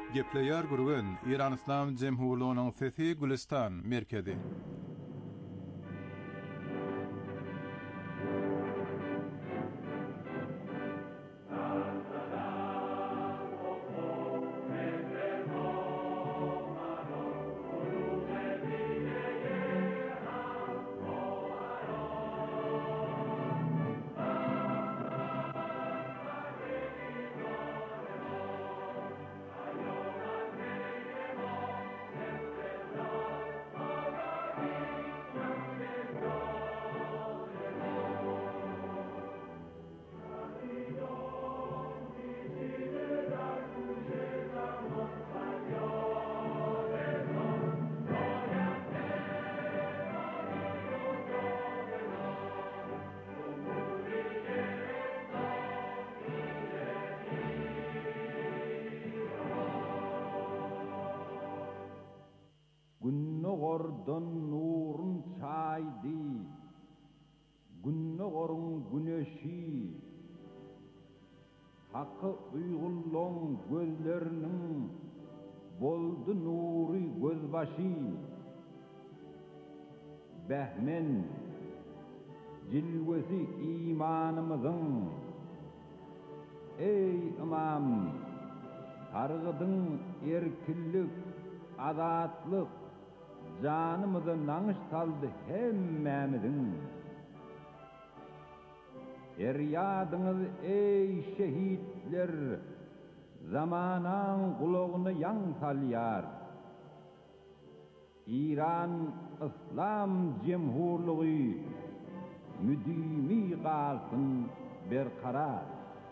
Gepleyer gurgun İran İslam Cemhurluğu'nun Fethi Gülistan merkezi. Günnogordan nurun çaydı, günnogorun güneşi, hakkı uygulun gözlerinin boldu nuri gözbaşı. Behmen, cilvesi imanımızın, ey imam, targıdın erkillik, azatlık, canımızı nanış saldı hemmemizin. Eryadınız ey şehitler, zamanan kulağını yan salyar. İran İslam Cemhurluğu müdimi kalsın berkarar.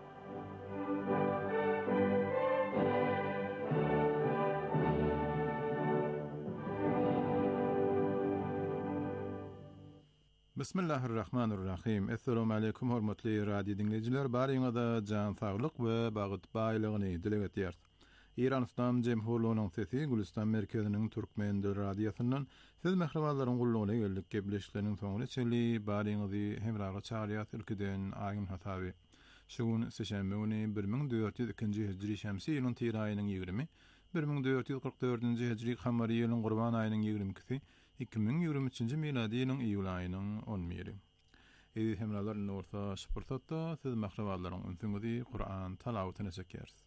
Bismillahirrahmanirrahim. Assalamu alaykum hormatly radio dinleyijiler. Baryňyza jan saglyk we bagyt baýlygyny dilek etýär. İran İslam Cemhurluğu'nun Fethi Gülistan merkeziniň türkmen dil radiosundan siz mehribanlaryň gullugyna geldik. Gebleşleriniň soňuna çeli baryňyzy hemraga çağırýar ülkeden aýyn hasaby. Şuň seşembe güni 1402-nji hijri şemsi ýylyň tyr aýynyň 20, 1444-nji hijri kamary ýylyň Gurban aýynyň 22-si, 2023-nji miladi ýylyň iýul aýynyň 11-i. Edi hemralaryn orta şpurtatda siz mehribanlaryň ünsüňizi Kur'an talawatyna çekýärsiz.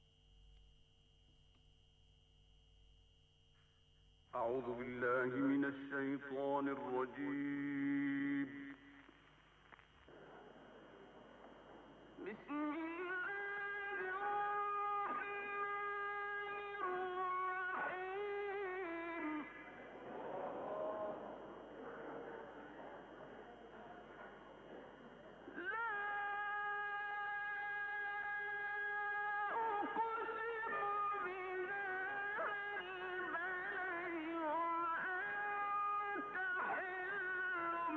أعوذ بالله من الشيطان الرجيم بسم الله الرحمن الرحيم لا أقسم بهذا البلد وأنت حل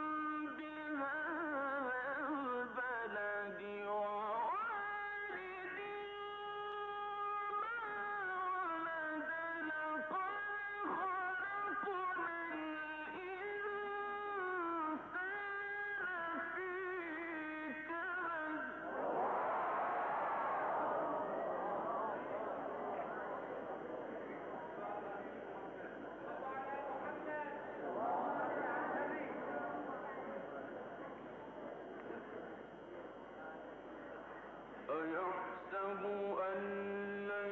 بهذا البلد ووالد ما ولد لقد خلقنا الإنسان في كبد أيحسب أن لن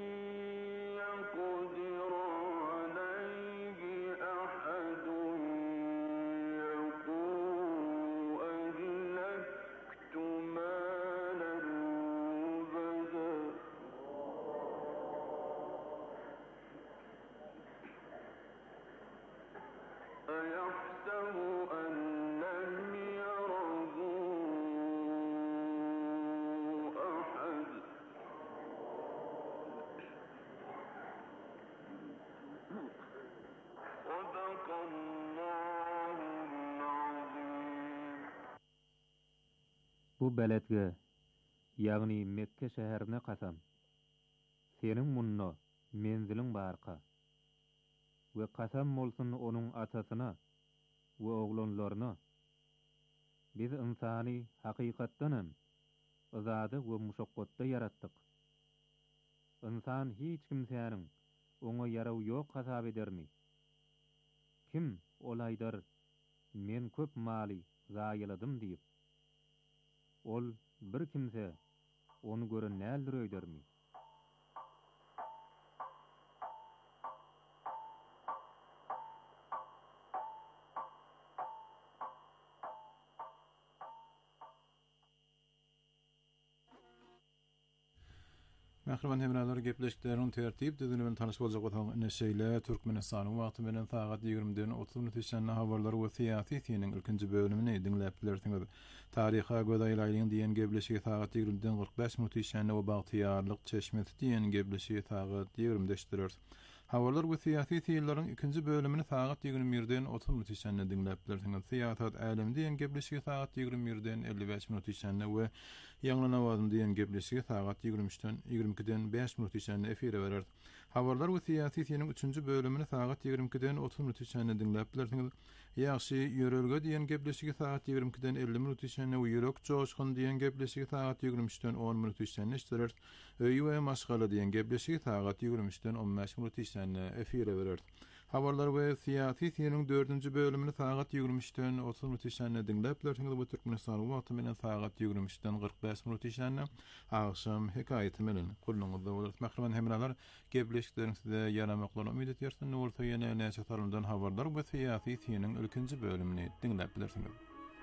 يقدر عليه أحد يقول أهلكت مالا لبدا أيحسب أن لم يره أحد صدق الله العظيم. Bu beledge, ýagny Mekke şäherine kasam. Seniň munno menziliň barka. We kasam bolsun onuň atasyna we oglanlaryna. Biz insany hakykatdanam azady we muşakkatda yaratdyk. insan hiç kimsenin oňa ýaraw ýok hasap edermi? Kim olaýdyr men köp maly zaýyladym diýip. Ol bir kimse onu gören nädir öýdermi? Mähriban hemralar gepleşiklerin tertip düzünü tanış boljak bolsaň neşeyle Türkmenistanyň wagty menen saat 20-den 30 minut içinde habarlar we syýasy tiýeniň ilkinji bölümini dinläp bilersiňiz. Taryha gödaýlaýyň diýen gepleşigi saat 20-den 45 minut içinde we bagtyýarlyk çeşmesi diýen gepleşigi saat 20-de. Habarlar we syýasy tiýenleriň ikinji bölümini saat 21-den 30 minut içinde dinläp bilersiňiz. Syýasat älemi diýen gepleşigi saat 21-den 55 minut içinde we ýanglana wazyn diýen gepleşigi saat 23-den 22-den 5 minut içinde efire berer. Habarlar we syýasy tiýeniň 3-nji bölümini saat 22-den 30 minut içinde dinläp bilersiňiz. Ýaşy ýörelge diýen gepleşigi saat 22-den 50 minut içinde we ýürek joşkun diýen gepleşigi saat 23-den 10 minut içinde işdirer. Öýü we maşgala diýen gepleşigi saat 23-den 15 minut içinde efire berer. Habarlar we syýasy tiýeniň 4-nji bölümini saat 23-den 30 minut içinde dinläp bilersiňiz. Bu Türkmenistanyň wagty menen saat 23-den 45 minut içinde akşam hekaýaty menen gurulmagy bolar. Mähriban hemralar gepleşiklerini size ýaramaklaryny umyt etýärsin. Nurta ýene näçe tarymdan habarlar we syýasy tiýeniň ilkinji bölümini dinläp bilersiňiz.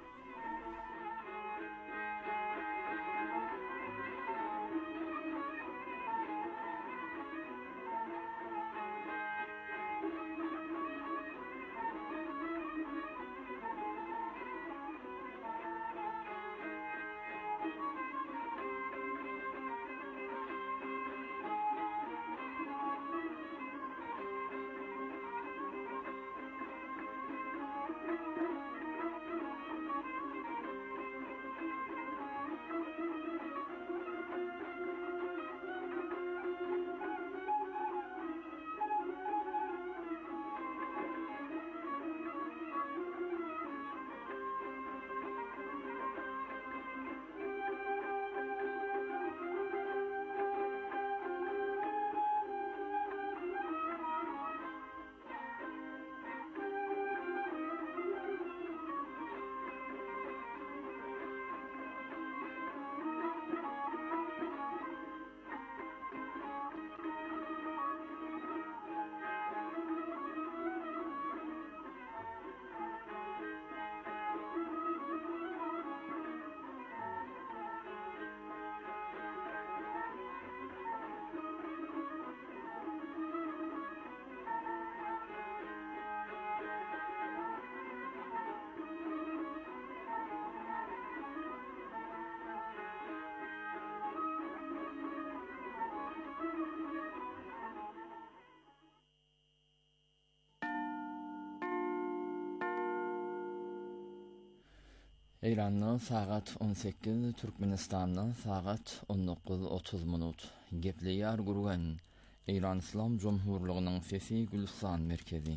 Eýranyň saat 18, Türkmenistanyň saat 19:30 minut. Gepleýär gurgan Eýran Islam Jomhurlygynyň sesi Gülistan merkezi.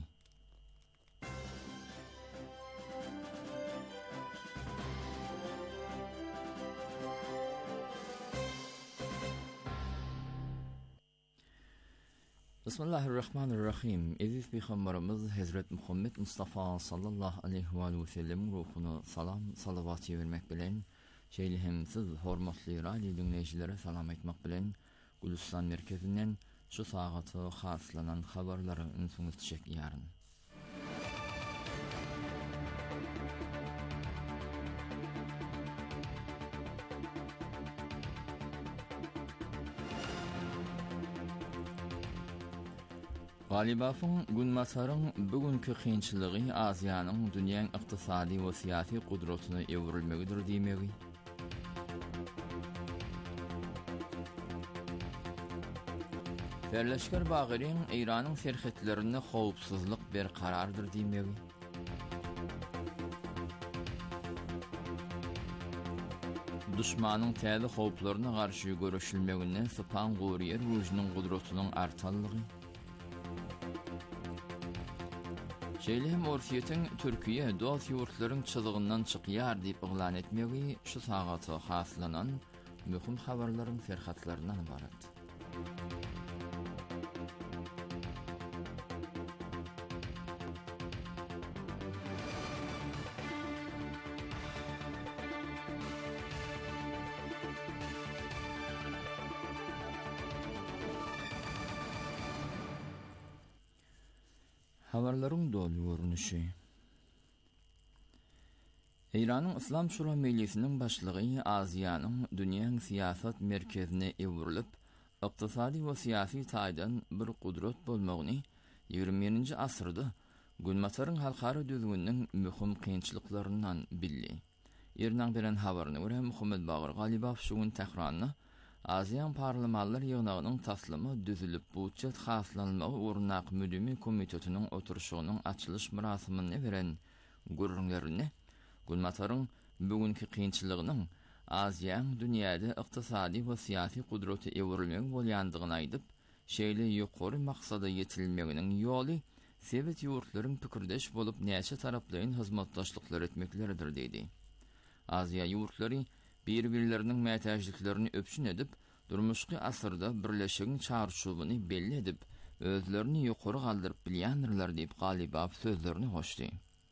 Bismillahirrahmanirrahim. Aziz Peygamberimiz Hazret Muhammed Mustafa sallallahu aleyhi ve sellem ruhuna salam, salavat vermek bilen, şeýle siz hormatly radio dinleýijilere salam etmek bilen, Gülistan merkezinden şu sagatı haslanan habarlary ünsüňiz çekýäryn. Galibasyň günmasaryň bugünkü kynçylygy Aziýanyň dünýäň ykdysady we syýasy gudratyny ewrilmegidir diýmegi. Birleşik Bagyryn Eýranyň serhetlerinde howpsuzlyk berkarardyr diýmegi. Düşmanyň täze howplaryna garşy görüşilmeginden Span Goriýer rujynyň gudratynyň artanlygy. Şeýle Orsiýetiň Türkiýe dost ýurtlaryň çyzgyndan çykýar diýip iglan etmegi şu sagaty haslanan möhüm habarlaryň serhatlaryndan ibaret. Habarların dolu görünüşü. İran'ın İslam Şura Meclisi'nin başlığı Aziyanın dünyanın siyasat merkezine evrilip, iqtisadi ve siyasi taydan bir kudret bolmağını 20. asırda Gülmatarın halkara düzgünün mühim kıyınçılıklarından billi. İran beren habarına göre Muhammed Bagir Galibaf şugun tehranını Aziyan Parlamanlar Yığınağının taslımı düzülüp budjet haslanmağı uğrunaq müdümi komitetinin oturuşunun açılış murasimini veren gurrunlarını Gülmatarın bugünkü kıyınçılığının Aziyan dünyada iqtisadi ve siyasi kudreti evrilmek bolyandığını aydıp, şeyle yuqori maqsada yetirilmeginin yolu Sovet yurtların pikirdeş bolup näçe taraplayın hizmetdaşlıklar etmekleridir dedi. Aziya yurtları bir-birlerinin mätäjliklerini öpsün edip, durmuşky asırda birleşigin çarşubyny belli edip, özlerini yuqori galdyryp bilýändirler diýip Galibaf sözlerini hoşdy.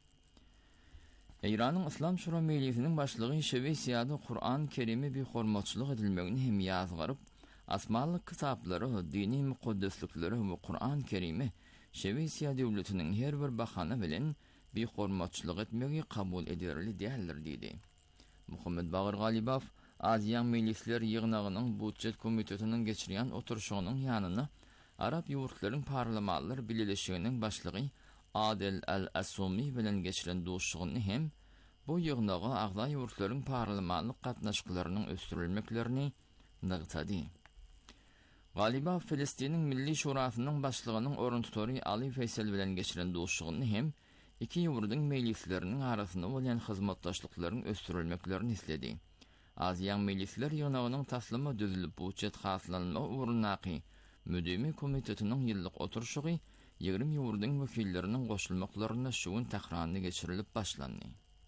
İran'ın İslam Şura Meclisi'nin başlığı Şeveysiyada Kur'an-ı Kerim'e bir hormatçılık edilmegini hem yazgarıp, asmanlık kitapları, dini mukaddeslikleri ve Kur'an-ı Kerim'e Şeveysiya devletinin her bir bakanı bilen bir hormatçılık etmegi kabul ederli değerler dedi. Muhammed Bagir Galibaf, Aziyan Meclisler Yığınağının budjet komitetinin geçiriyen oturuşunun yanına Arap yurtların parlamalar birleşiginin başlığı Adel el-Asumi bilen geçiren dostluğunu hem bu yığınağa ağda yurtların parlamanlık katnaşıklarının östürülmeklerini nıgtadı. Galiba Filistin'in Milli Şurasının başlığının oruntutori Ali Feysel bilen geçiren dostluğunu hem iki yurdun meclislerinin arasında olan hizmetdaşlıkların östürülmeklerini istedi. Aziyan Meclisler Yığınağının taslımı düzülüp budjet haslanma uğrunaqı müdümi komitetinin yıllık oturuşuğu 20 yurdun vekillerinin qoşulmaklarına şuun tehranını geçirilip başlandı.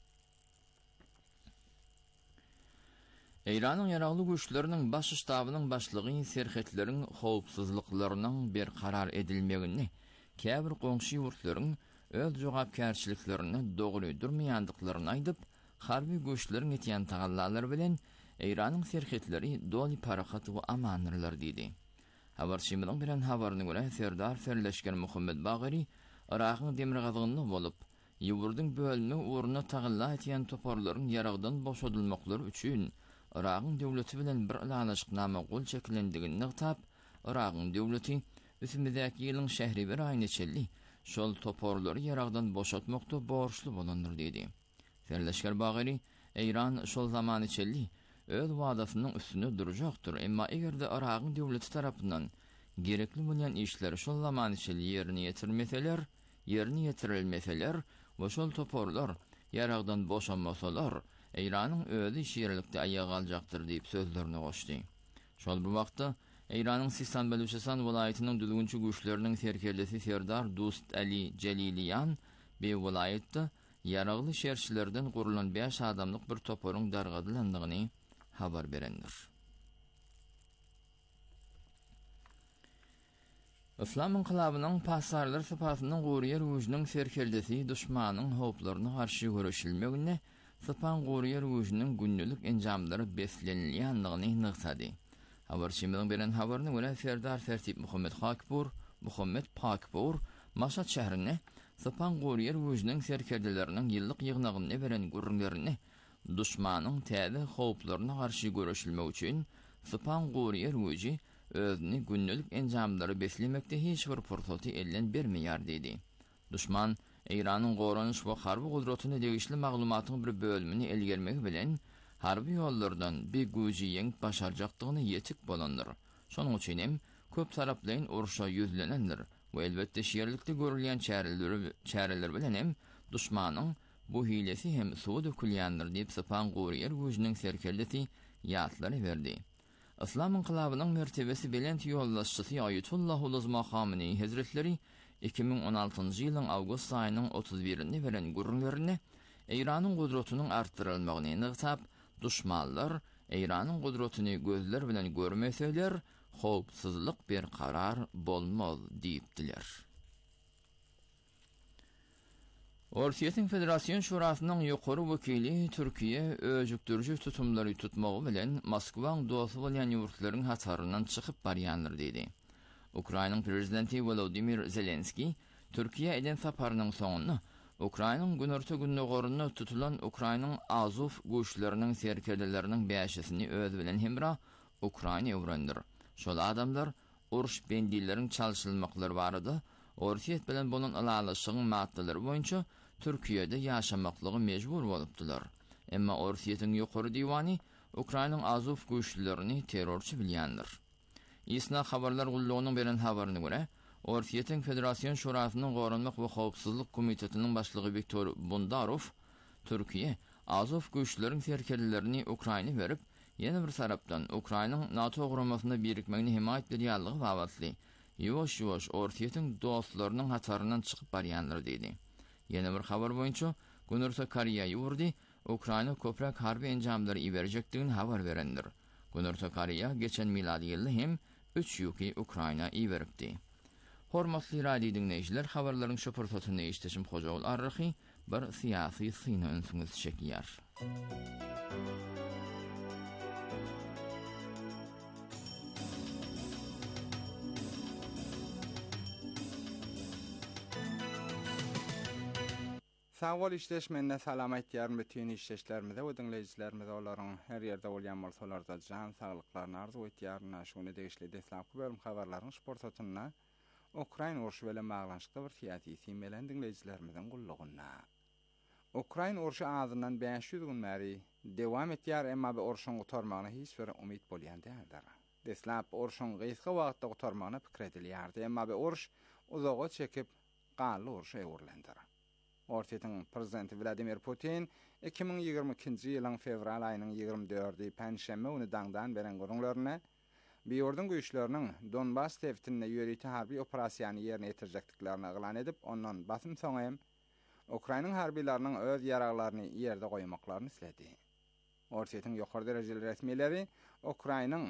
İran'ın yaraglı güçlerinin baş ştabının başlığı serhetlerin howpsuzluklarının bir karar edilmegini, käbir qoňşy yurtlaryň öz jogapkärçiliklerini dogry durmaýandyklaryny aýdyp, harby güçlerin etýän tagallalary bilen İran'ın serhetleri doli parahat we amanyrlar diýdi. Habarçymyň bilen habaryna görä Serdar Ferleşken Muhammed Bagiri Iraqyň demirgazygyny bolup, ýurdun bölümi uğruna tagalla etýän toparlaryň yaragdan boşadylmaklary üçin Iraqyň döwleti bilen bir alanşyknama gol çekilendigini nıgtap, Iraqyň döwleti üsümdäki ýylyň şähri bir aýny çelli şol toparlary yaragdan boşatmakda borçlu bolandyr dedi. Ferleşker Bagiri, İran şol zamany çelli öz wadasynyň üstünde durajakdyr, emma egerde Iraqyň döwleti tarapyndan gerekli bolan işler şol zamany çelli ýerine ýetirilmeseler we şol toparlar yaragdan boşanmasalar, İran'ın özü şiirlikte ayağa aljaktır diýip sözlerini goşdy. Şol bu wagtda İran'ın Sistan Beluçistan welaýatynyň düzgünçi güýçleriniň serkerlisi Serdar Dust Ali Celiliyan be welaýatda yaragly şerçilerden gurulan 5 adamlyk bir toparyň dargadylandygyny habar berendir. İslam inqilabynyň pasarlar sapasynyň gurýer güýjüniň serkerlisi düşmanyň howplaryna garşy görüşilmegine Sapan Guryer Wujinin günlük enjamlary beslenilýändigini nıgtady. Habarçymyň beren habaryna görä Serdar Fertip Muhammed Pakpur Maşat şäherine Sapan Guryer Wujinin serkerdeleriniň ýyllyk ýygnagyny beren gurrunlaryny düşmanyň täze howplaryna garşy görüşilmek üçin Sapan Guryer Wuji özüni günlük enjamlary beslemekde hiç bir fursaty elden bermeýär dedi. Düşman İran'ın goranış we harby gudratyny degişli maglumatyň bir bölümini elgermegi bilen harby ýollardan bir güýji ýeňip başarjakdygyny ýetik bolandyr. Şonuň üçin hem köp taraplaryň uruşa ýüzlenendir we elbetde şeýerlikde görülýän çäreler bilen hem düşmanyň bu hilesi hem suwda kulýandyr diýip Sapan Guryer güýjüniň serkerlisi ýatlary berdi. İslam inqilabynyň mertebesi bilen ýollaşçysy Ayetullah Ulazma Hamini Hazretleri 2016-njy ýylyň awgust aýynyň 31-ni beren gurrunlaryny İran'ın gudratynyň artdyrylmagyny nıgtap, düşmanlar İran'ın gudratyny gözler bilen görmeseler, howpsuzlyk bir karar bolmaz diýipdiler. Orsiýetiň Federasiýon Şurasynyň ýokary wekili Türkiýe öjüktürjü tutumlary tutmagy bilen Moskwaň dosy bolan ýurtlaryň hasaryndan çykyp barýandyr dedi. Ukraynaň prezidenti Volodymyr Zelenski Türkiye eden saparının soňunda Ukrainanyň günerse günnegorunda tutulan Ukrainanyň Azov güýçleriniň serkedeleriniň bäşesini öz bilen hemra Ukraina öwrendir. Şol adamlar uruş bendilleriniň çalşylmaklary barada Orsiýet bilen bolan alalyşygyň maddalary boýunça Türkiýede ýaşamaklygy mejbur bolupdylar. Emma Orsiýetiň ýokary diwany Ukrainanyň Azov güýçlerini terrorçy bilýändir. İsna habarlar gullugynyň beren habaryna görä, Orsiýetiň Federasiýon Şurasynyň Gorunmak we Howpsuzlyk Komitetining başlygy Viktor Bondarov Türkiýe Azov güýçleriniň serkedelerini Ukraina berip, ýene bir sarapdan Ukrainanyň NATO guramasyna birikmegini himayet edýänligi babatly ýoş-ýoş Orsiýetiň dostlarynyň hataryndan çykyp barýanlar diýdi. Ýene bir habar boýunça Günürse Koreýa ýurdy Ukraina köprek harbi enjamlary iberjekdigini habar berendir. Günürse Koreýa geçen miladi ýylda hem 3 ýüki Ukraina iberipdi. Hormatly radio dinleýijiler, habarlaryň şu pursatyny eşdeşim Hojaul Arryhy bir syýasy syny öňsüňiz çekýär. Sağol işleşmende salamat ýaryn bütün işleşlerimize we dinleýijilerimize olaryň her ýerde bolýan bolsalarda jan saglyklaryny arzu etýärna şonu degişli desläpki bölüm habarlaryň sportatyna Ukraina urşy bilen baglanşykda bir syýasy sim bilen dinleýijilerimiziň gullugyna. Ukraina urşy azyndan 500 gün bäri dewam etýär, emma bu urşyň gutarmagyna hiç bir umyt bolýan däldir. Desläp urşyň gysga wagtda gutarmagyna pikir edilýärdi, emma bu urş uzağa çekip galy urşy öwürlendir. Orsiýetiň prezidenti Vladimir Putin 2022-nji ýylyň fevral aýynyň 24-i Penşemme güni daňdan beren gurulmaryna Biýordun güýçleriniň Donbas tewtinde ýöriýeti harby operasiýany ýerine ýetirjekdiklerini eglan edip, ondan basym soňam Ukrainanyň harbiýlarynyň öz ýaraglaryny ýerde goýmaklaryny isledi. Orsiýetiň ýokary derejeli resmiýetleri Ukrainanyň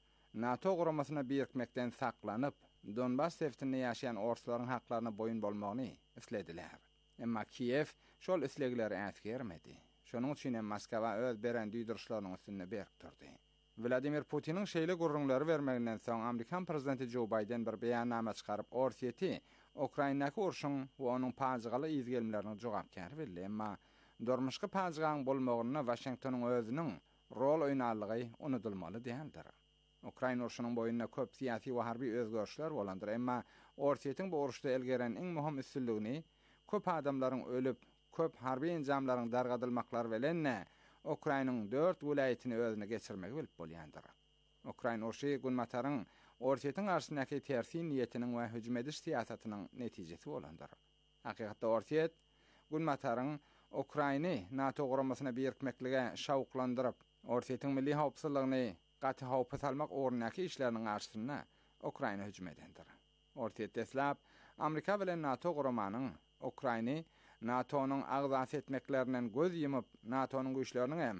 NATO guramasyna birikmekden saklanyp, Donbas tewtinde ýaşaýan orslaryň haklaryna boyun bolmagyny islediler. Emma Kiev şol islegleri äsgermedi. Şonuň üçin Moskwa öz beren düýdürişlarynyň üstüne berip durdy. Vladimir Putiniň şeýle gurrunlary bermeginden soň Amerikan prezidenti Joe Biden bir beýannama çykaryp Orsiýeti Ukrainadaky urşuň we onuň paýjygaly izgelmelerini jogapkary berdi. Emma durmuşky paýjygaň bolmagyna Washingtonyň özüniň rol oýnarlygy unutulmaly däldir. Ukraina urşunyň boýundan köp syýasy we harby özgörüşler bolandyr, emma Orsiýetiň bu urşda elgeren iň möhüm üstünligini köp adamlaryň ölüp, köp harby enjamlaryň dargadylmaklary bilen Ukrainanyň 4 vilayetini özüne geçirmegi bilip bolýandyr. Ukraina urşy günmataryň Orsiýetiň arşyndaky tersi niýetiniň we hüjüm ediş syýasatynyň netijesi bolandyr. Hakykatda Orsiýet günmataryň Ukraina NATO guramasyna birikmeklige şawklandyryp, Orsiýetiň milli howpsuzlygyny gaty howpa salmak ornaky işleriniň arşyna Ukraina hüjüm edendir. Orsiýet desläp Amerika bilen NATO guramanyň Ukraina NATO'nun agzat etmeklerinden göz yumup NATO'nun güýçleriniň hem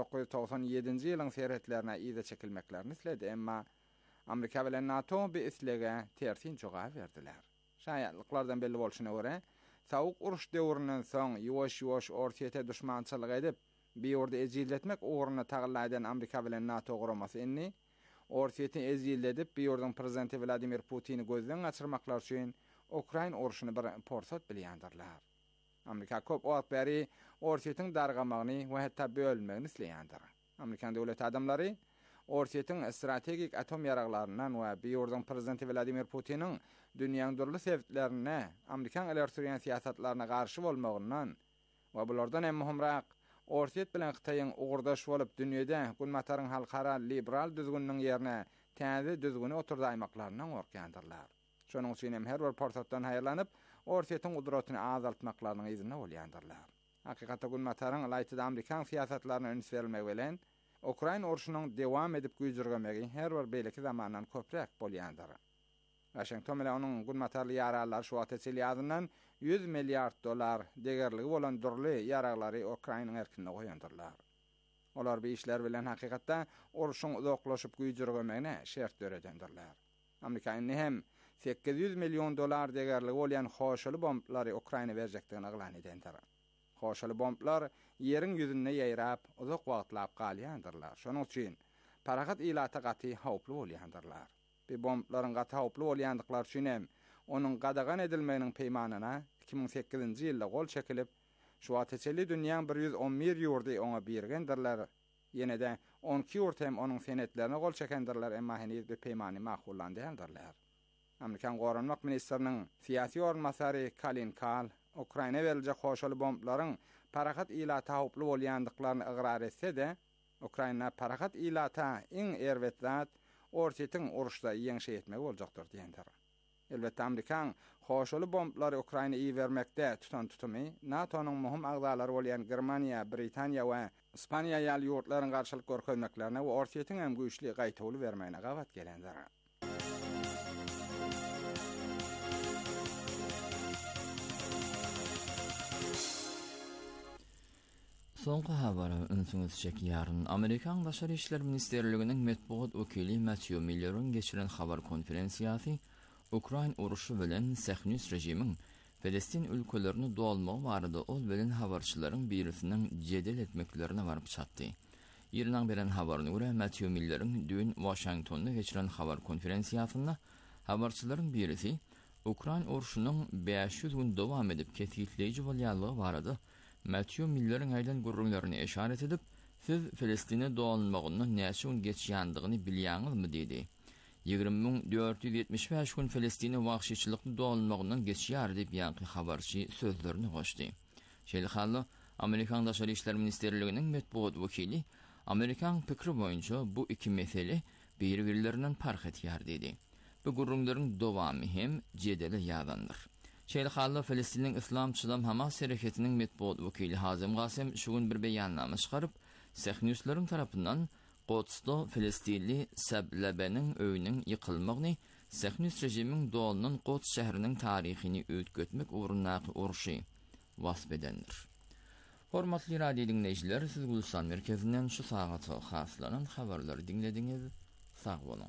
1997-nji ýylyň seretlerine iýde çekilmeklerini isledi, emma Amerika bilen NATO bu islege tersin jogap berdiler. Şaýatlyklardan belli bolşyna görä, sowuk uruş döwründen soň ýoş-ýoş Orsiýete düşmançylyk edip, biýorde ejilletmek uğruna tagylla eden Amerika bilen NATO guramasy inni Orsiýeti ejilletip biýordun prezidenti Vladimir Putin'i gözden gaçyrmaklar üçin Ukraina urşuny bir porsat bilýändirler. Amerika köp wagt beri Orsiýetiň dargamagyny we hatda bölmegini isleýändir. Amerikan döwlet adamlary Orsiýetiň strategik atom ýaraglaryndan we biýordun prezidenti Vladimir Putin'iň dünýäň durly sebäplerine Amerikan eler sürýän syýasatlaryna garşy bolmagyndan we bulardan hem möhümrak Orsiýet bilen Hytaýyň ugurdaş bolup dünýede günmataryň halkara liberal düzgünniň ýerine täze düzgüni oturdaymaklaryndan gorkýandyrlar. Şonuň üçin hem her bir porsatdan haýyrlanyp Orsiýetiň gudratyny azaltmaklarynyň izine bolýandyrlar. Hakykatda günmataryň laýtyda Amerikan syýasatlaryna öňs berilmegi bilen Ukraina urşunyň dewam edip güýjürgemegi her bir beýleki zamandan köprek bolýandyr. Washington bilen onuň günmatarly ýaralary şu wagtça ýazyndan $100 milyard degerligi bolan durly ýaraglary Ukrainanyň erkine goýandyrlar. Olar bu işler bilen hakykatda urşuň uzaklaşyp güýjürgemegine şert beredendirler. Amerikanyň hem $800 milyon degerligi bolýan hoşaly bomblary Ukraina berjekdigini eglan edendir. Hoşaly bomblar ýeriň ýüzünde ýaýrap, uzak wagtlap galýandyrlar. Şonuň üçin paragat ilata gaty howply bolýandyrlar. Bu bomblaryň gaty howply bolýandyklary üçin hem onun qadağan edilmeginiň peýmanyna 2008-nji ýylda gol çekilip, şu ateçeli dünýäň 111 ýurdy oňa bergendirler. Ýene-de 12 ýurt hem onuň senetlerine gol çekendirler, emma henüz bir peýmany makullandylar. Amerikan Goranmak Ministriniň siýasy ornmasary Colin Kahl, Ukraina berilejek hoşaly bomblaryň parahat ila taýply bolýandyklaryny ygrar etse-de, Ukraina parahat ilata iň erwet zat ortiýetiň uruşda ýeňşe etmek boljakdyr diýendir. Elbetde Amerikan hoşaly bomblary Ukraina iýermekde tutan tutumy, NATO'nyň muhim agzalary bolýan Germaniýa, Britaniýa we Ispaniýa ýaly ýurtlaryň garşylyk görkezmeklerine we ortiýetiň hem güýçli gaýtaly bermegine gawat gelendir. Soňky habara öňsüňiz çekýäryn Amerikan Başary işler Ministerliginiň metbuat wekili Matthew Miller'ın geçiren habar konferensiýasy Ukraina uruşy bilen Sähnis rejimiň Filistin ülkelerini dolmagy barada ol bilen habarçylaryň birisinden jedel etmeklerine baryp çatdy. Ýerden beren habaryna görä Matthew Miller'ın dün Washingtonda geçiren habar konferensiýasynda habarçylaryň birisi Ukraina uruşynyň 500 gün dowam edip ketýitleýiji bolýanlygy barada Matthew Miller'ın aýdan gurrunlaryny eşaret edip, siz Filistine dolmagyny näçe gün geçýändigini bilýäňizmi dedi. 20.475 gün Filistine wagşyçylykny dolmagynyň geçýär diýip ýanky habarçy sözlerini goşdy. Şeýle Amerikan Daşary işler Ministerliginiň metbuat wekili Amerikan pikri boýunça bu iki mesele bir-birlerinden fark etýär dedi. Bu gurrunlaryň dowamy hem jedele ýadandyr. Şeýle Filistiniň İslamçylar Hamas hereketiniň metbuat wekili Hazim Gasem şu gün bir beýannama çykaryp, Sähnislerin tarapyndan Qodsda Filistinli Seblebenin öýüniň ýykylmagyny, Sähnis rejimiň dolanyň Qods şäheriniň taryhyny öýtgetmek ugrundaky uruşy wasp edendir. Hormatly radio dinleýijiler, siz Gulistan merkezinden şu sagata haslanan habarlary dinlediňiz. Sag bolun.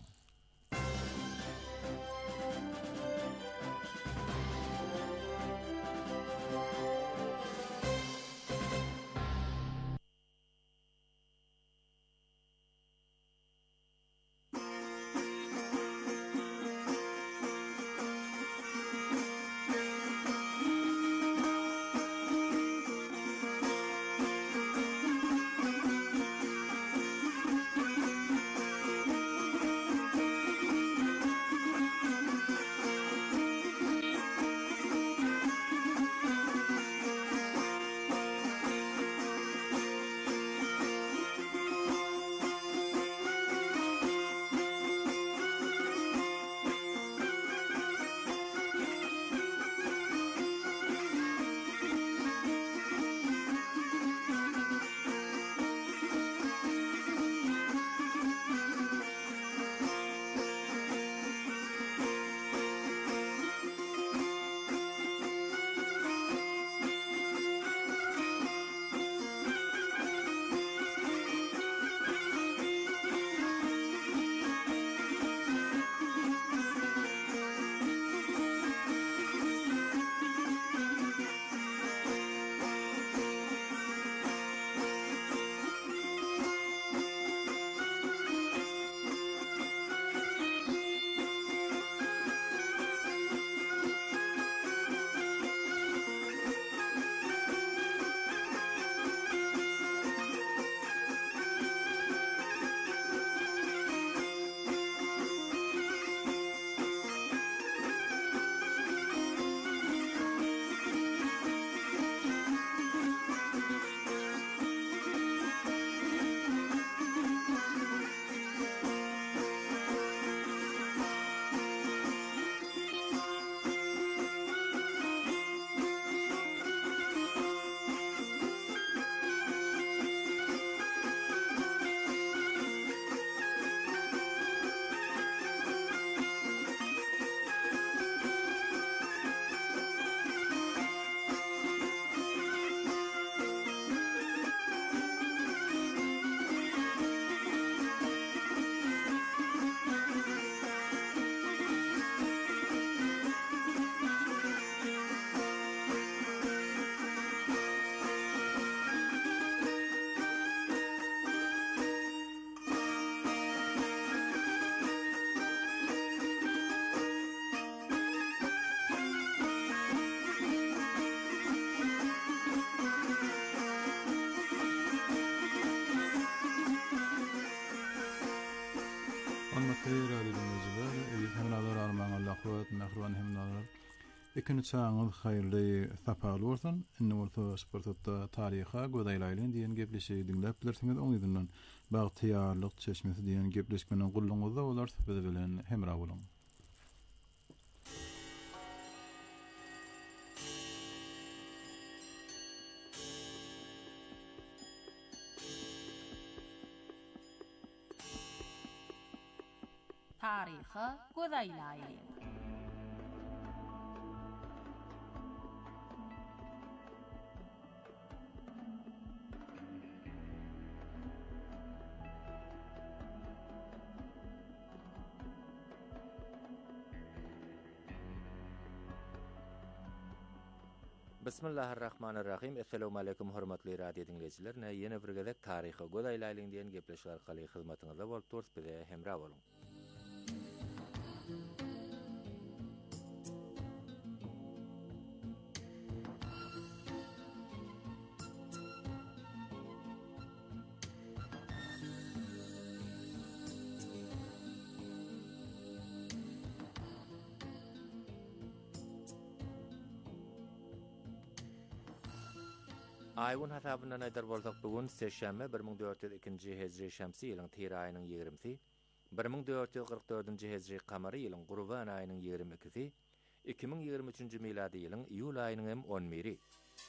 ahwat mehruan hemnalar. İkinci çağınız hayırlı sapal bolsun. Indi bolsa sportda tariha godaylaýlan diýen gepleşi dinläp bilersiňiz. Oňyzyndan bagtyýarlyk çeşmesi diýen gepleşmeniň gulluňyzda bolar. Biz bilen hemra bolun. Tarihi godaylaýlan. Bismillahirrahmanirrahim. Assalamu alaykum hormatly radio dinleyijiler. Ýene bir gezek taryhy godaýlaýlan diýen gepleşik arkaly hyzmatyňyzda bolup durýar, bize hemra bolun. Aýyň hasabyndan aýdar bolsak bugun seşşäme 1402-nji hejri şämsi ýylyň Tyr aýynyň 20-si, 1444-nji hejri kamary ýylyň Gurban aýynyň 22-si, 2023-nji miladi ýylyň iýul aýynyň hem 11-i.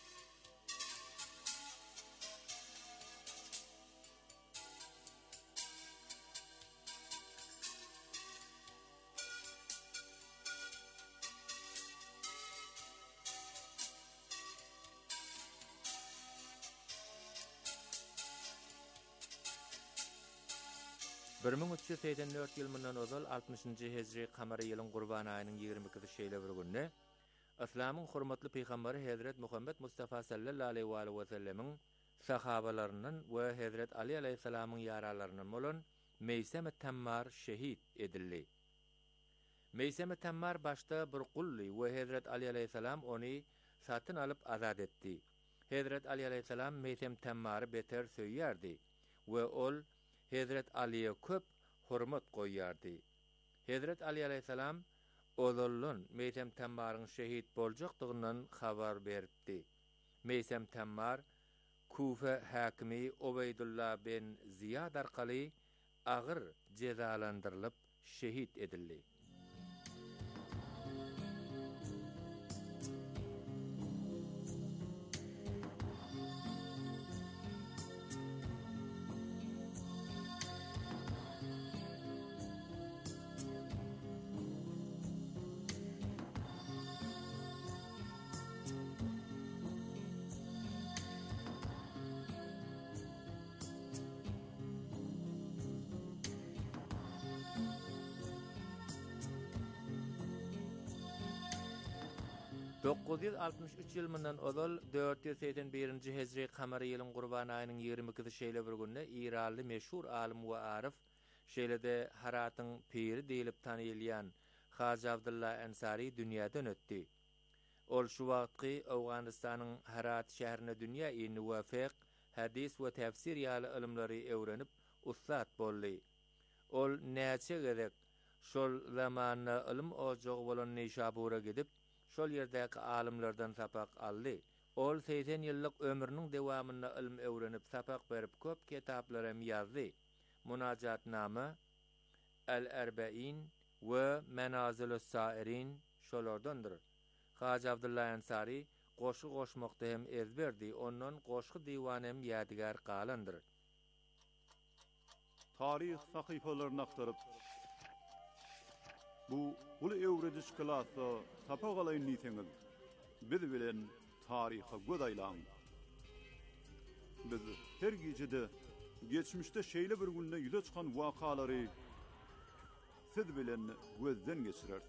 Birmin 384 ýylyndan ozal 60-njy hejri kamary ýylyň Gurban aýynyň 22-si şeýle bir günde Islamyň hormatly peýgamberi Hazrat Muhammed Mustafa sallallahu aleyhi we sellemiň sahabalaryndan we Hazrat Ali aleyhissalamyň ýaralaryndan bolan Meysem Tammar şehit edildi. Meysem Tammar başda bir qully we Hazrat Ali aleyhissalam ony satyn alyp azat etdi. Hazrat Ali aleyhissalam Meysem Tammary beter söýýärdi we ol Hazrat Ali'ye köp hormat goýýardy. Hazrat Ali aleyhissalam oğlullun Meysem Tammar'ın şehit boljakdygyndan habar berdi. Meysem Tammar Kufa hakimi Ubeydullah bin Ziyad arkaly agyr cezalandyrylyp şehit edildi. Dokuz 63 ýylyndan ozal 481-nji hejri kamary ýylyň Gurban aýynyň 22-si şeýle bir günde İranly meşhur alim we arif şeýlede Haratyň piri diýilip tanyýlan Haji Abdullah Ansari dünýäden ötdi. Ol şu wagtky Awganystanyň Harat şäherine dünýä ýyny we fiqh, hadis we tefsir ýaly ilimleri öwrenip ustad boldy. Ol näçe gerek şol zamanyna ilim ojagy bolan Neşabura gidip şol ýerdäki alimlerden sapak aldy. Ol 80 ýyllyk ömrüniň dewamyna ilm öwrenip sapak berip köp kitaplara ýazdy. Munajatnama, El-Arba'in we Manazilus Sairin şolardandyr. Haji Abdullah Ansari goşgy goşmakda hem ezberdi, ondan goşgy diwan hem ýadigar galandyr. Tarih sahypalaryny aktaryp bu ulu öwrediş klasy tapagalayın niýetiňiz. Biz bilen taryha godaýlan. Biz her gejede geçmişde şeýle bir günde ýüze çykan wakalary siz bilen gözden geçirer.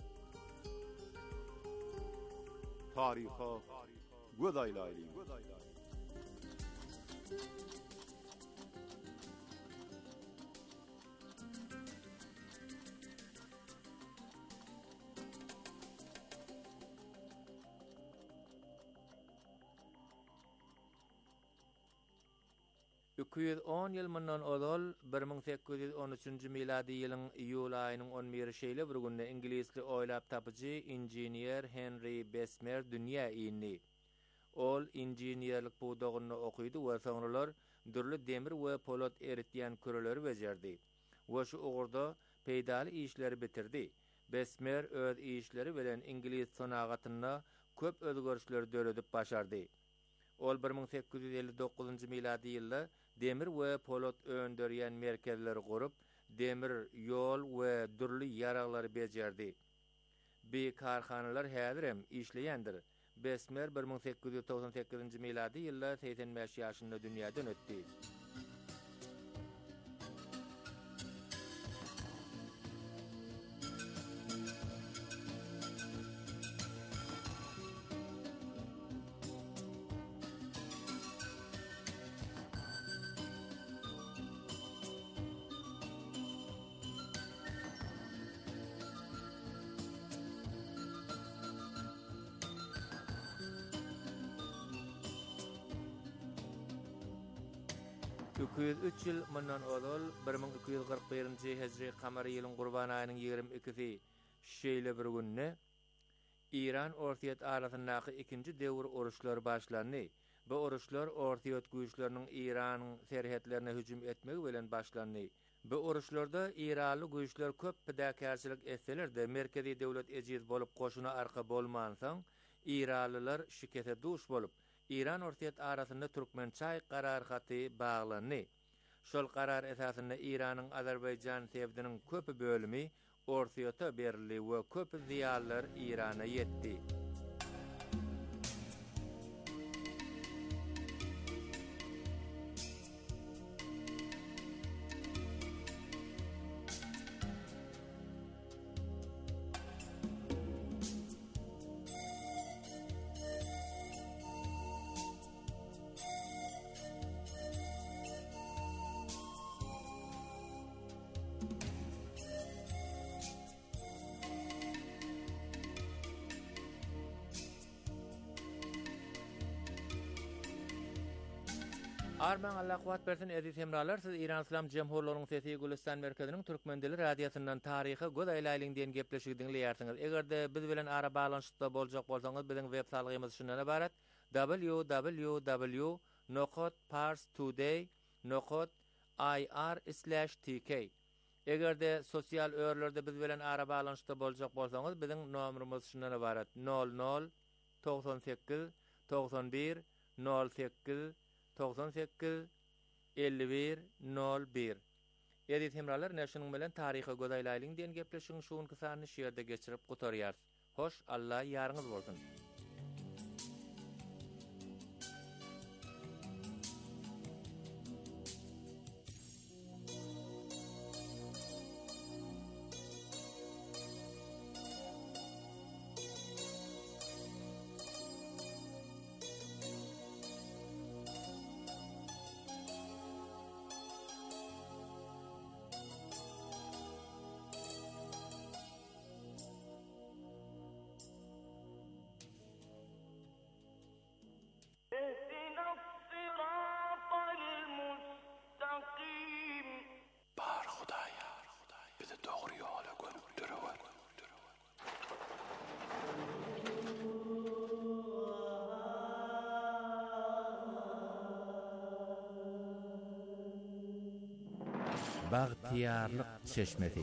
Taryha godaýlaýyn. 210 ýyl mundan odal 1813-nji miladi ýylyň iýul aýynyň 11 şeýle bir günde ingilisli oýlap tapyjy injinier Henry Bessemer dünýä ýyny. Ol injinierlik budagyny okuýdy we soňralar dürli demir we polat eritýän köreleri bejerdi. We şu ugurda peýdaly işleri bitirdi. Bessemer öz işleri bilen ingilis sanagatyna köp özgörüşler döredip başardy. Ol 1859-njy miladi ýylda demir we polat öndürýän merkezleri gurup, demir ýol we dürli ýaraglary bejerdi. Bu karhanalar häzir hem işleýändir. Bessemer 1898-nji miladi ýylda 85 ýaşynda dünýäden ötdi. Üç ýyl mundan odal 1241-nji hejri kamary ýylyň Gurban aýynyň 22-si şeýle bir günne İran Ortiýat arasyndaky ikinji döwür uruşlary başlandy. Bu uruşlar Ortiýat güýçleriniň İranyň serhetlerine hüjüm etmegi bilen başlandy. Bu uruşlarda İranly güýçler köp pidäkärçilik etseler-de merkezi döwlet ejiz bolup goşuna arka bolmansaň İranlylar şikete duş bolup İran Ortiýat arasynda Türkmençay kararhaty baglandy. Şol karar esasında İranyň Azerbaýjan sevdiniň köp bölümi Ortiýata berildi we köp ziýanlar İrana ýetdi. Arman Allah kuwat bersin aziz hemralar, siz İran İslam Cemhurlarynyň sesi Gülistan merkeziniň türkmen dili radiýasyndan taryhy godaýlaýlyň diýen gepleşigi dinleýärsiňiz. Egerde biz bilen ara baglanyşda boljak bolsaňyz, biziň web salgymyz şundan ibaret: www.parstoday.ir/tk. Egerde sosial örlerde biz bilen ara baglanyşda boljak bolsaňyz, biziň nomerimiz şundan ibaret: 00 98 91 08 98 51 01. Edit hemralar näşiniň bilen taryhy godaýlaýlyň diýen gepleşigiň şuň kysany şeýerde geçirip gutarýar. Hoş, Allah ýarňyz bolsun. Bagtiyarlyk çeşmesi.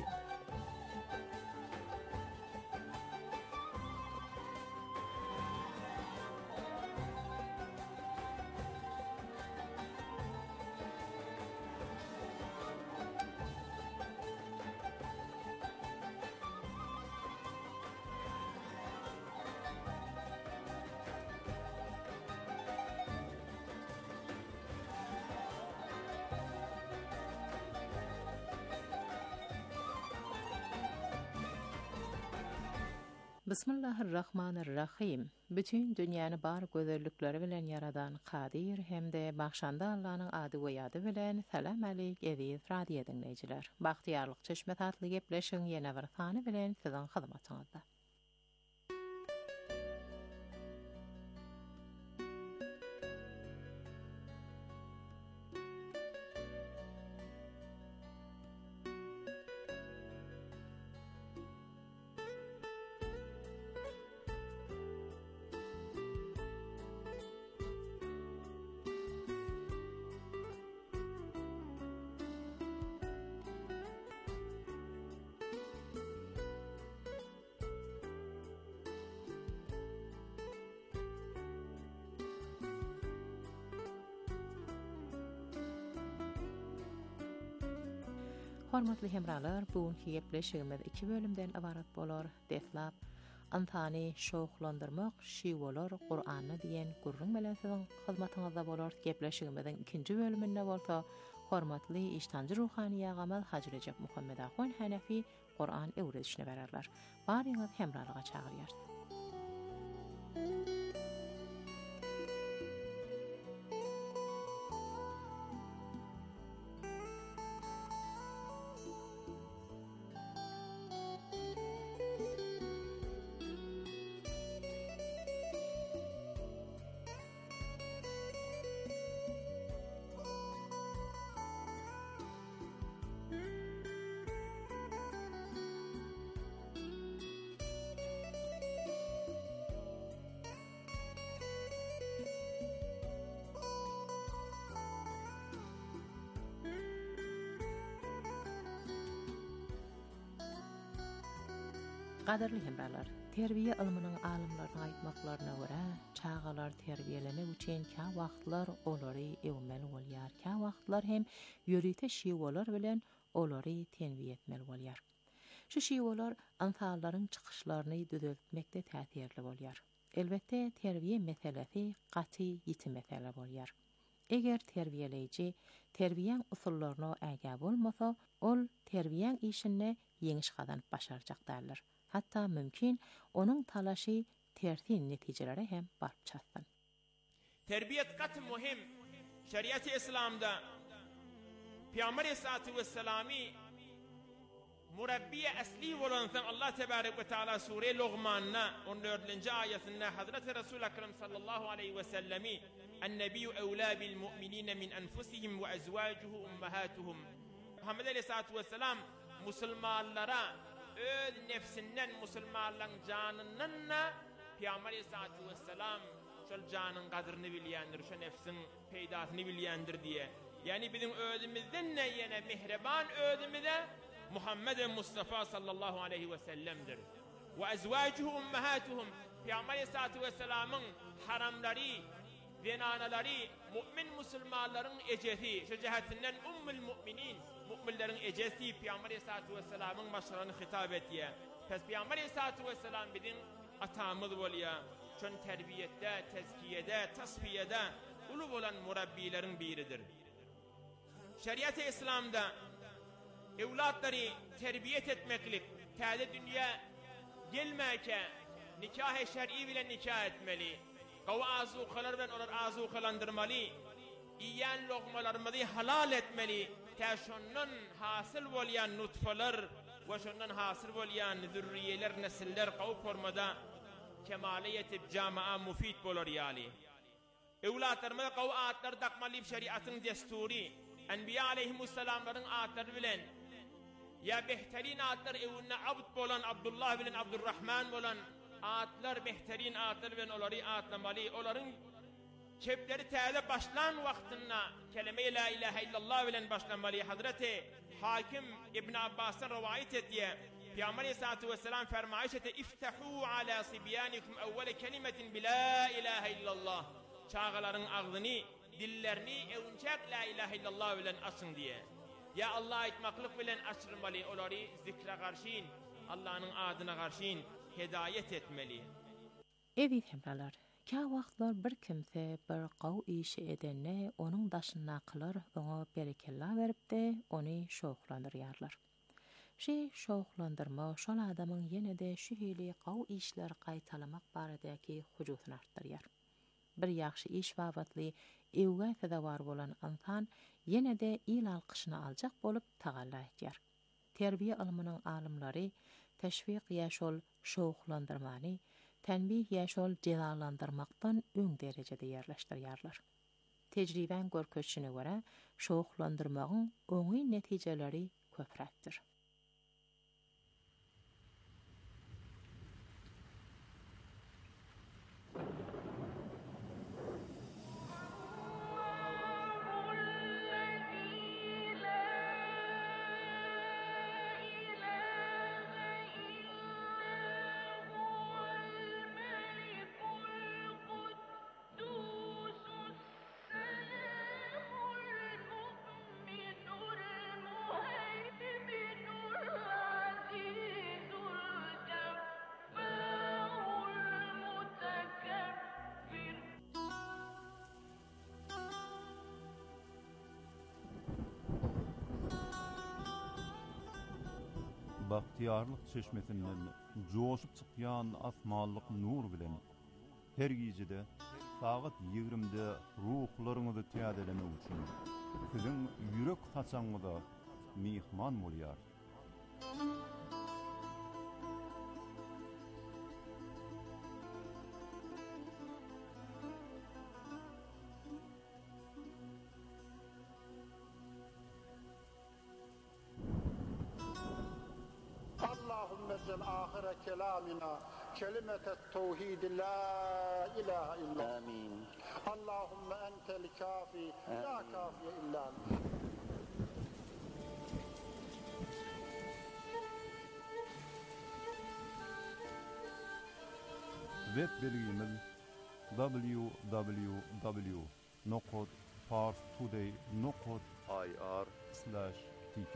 Bismillahirrahmanirrahim. Bütün dünýäni bar gözellikleri bilen yaradan Kadir hemde Bahşanda Allah'ın adı we ýady bilen salam aleyk aziz radio dinleýijiler. Bagtiyarlyk çeşme tatly gepleşiň ýene bir sany bilen siziň hyzmatyňyzda. Hormatly hemralar, bugünkü gepleşigimiz 2 bölümden ibarat bolar. Deslap antany şowklandyrmak, şiwolar Qur'anny diýen gurrun bilen siziň hyzmatyňyzda bolar. Gepleşigimizin 2-nji bölüminde bolsa, hormatly iştanjy ruhaniýa gamal Hacı Recep Muhammed Ahun Hanefi Qur'an öwredişine bererler. Baryňyz hemralyga çagyrýar. Gaderli hemralar, terbiye ilminiň alymlarynyň aýtmaklaryna görä, çağalar terbiyelemek üçin ka wagtlar olary ewmel bolýar, ka wagtlar hem ýörite şiwolar bilen olary tenbiye etmeli bolýar. Şu şiwolar ansallaryň çykyşlaryny düzeltmekde täsirli bolýar. Elbette terbiye meselesi gaty ýiti mesele bolýar. Eger terbiyeleyici terbiýeň usullaryna äga bolmasa, ol terbiýeň işini ýeňiş gazanyp başarjak däldir. Hatta mümkin onun talaşy tersin netijelere hem barp çatsın. Terbiyet kat muhim. Şeriat-ı İslam'da Peygamber Aleyhissalatu vesselami murabbiye asli bolansan Allah tebarek ve teala Sure Luqman'na 14. ayetinde Hazreti Resul Ekrem sallallahu aleyhi ve sellemi "En-nebiyyu evlâ bil mu'minîne min enfusihim ve ezvâcuhu ummahatuhum." Muhammed Aleyhissalatu vesselam Müslümanlara öz nefsinden musulmanlaryň janyndan Peygamber Aleyhissalatu vesselam şol janyň gadryny bilýändir, şo nefsiň peýdasyny bilýändir diye. Yani bizim özümizden ne yene mihreban özümüze Muhammed Mustafa sallallahu aleyhi ve sellem'dir. Ve ezvacuhu ummahatuhum. Peygamber Aleyhissalatu vesselam'ın haramları, zenanaları, mümin musulmanlaryň ejesi, şu cehetinden ummul müminin, müminlerin ejesi Peygamber Aleyhissalatu vesselam'ın maşarını hitap etdiye. Pes Peygamber Aleyhissalatu vesselam bizim atamız bolýar. Şon terbiyette, tezkiyede, tasfiyede ulu bolan murabbilerin biridir. Şeriat-ı İslam'da evlatları terbiyet etmeklik, täze dünya gelmeke, nikah-ı şer'i bile nikah etmeli. Gawa azuqalar bilen olar azuqalandyrmaly, iýen lokmalarymyzy halal etmeli. Täşondan hasyl bolýan nutfalar we şondan hasyl bolýan zürriýeler, nesiller gawy formada kemale ýetip jamaa mufid bolar ýaly. Ewlatlarymyza gawy atlar takmaly şeriatyň desturi, Enbiya aleyhisselamlaryň atlary bilen ya behterin atlar ewünde abd bolan Abdullah bilen Abdurrahman bolan atlar behterin atlar bilen olary atlamaly, olaryň kepleri täze başlan wagtynda kelime la ilahe illallah bilen başlanmaly. Hazreti Hakim İbn Abbas'tan rivayet etdiye Peygamber Aleyhissalatu vesselam fermaýyş etdi: "İftahu ala sibyanikum awwal kelimetin bi la ilahe illallah." Çağalaryň agzyny, dillerini ewünçäk la ilahe illallah bilen açyň diye. Ya Allah aýtmaklyk bilen açyrmaly, olary zikre garşyn, Allah'ın adyna garşyn hidayet etmeli. Evet hemralar, ka wagtlar bir kimse bir gaw işi edenne onuň daşyna kılar, oňa berekella beripde ony şowklandyrýarlar. Şi şowklandyrma şol adamyň ýene-de şu hili gaw işler gaýtalamak baradaky hujusyny artdyrýar. Bir ýaxşy iş babatly ewge fedawar bolan insan ýene-de il alkyşyny aljak bolup tagalla etýär. Terbiye ilminiň alymlary teşwik ýaşol şowklandyrmany, tenbih ýaşol cezalandyrmakdan öň derejede ýerleşdirýärler. Tejriben görkeşine görä şowklandyrmagyň öňi netijeleri köpräkdir. السلام المؤمن المهيمن bahtiyarlyk çeşmesinden joşup çykýan asmanlyk nur bilen her gecede saat 20'de ruhlaryňyzy täzelemek üçin siziň ýürek taçaňyza mihman bolýar. آخر كلامنا كلمة التوحيد لا إله إلا آمين. اللهم أنت الكافي لا كافي إلا أنت. Web belgimiz www.parstoday.ir/tk.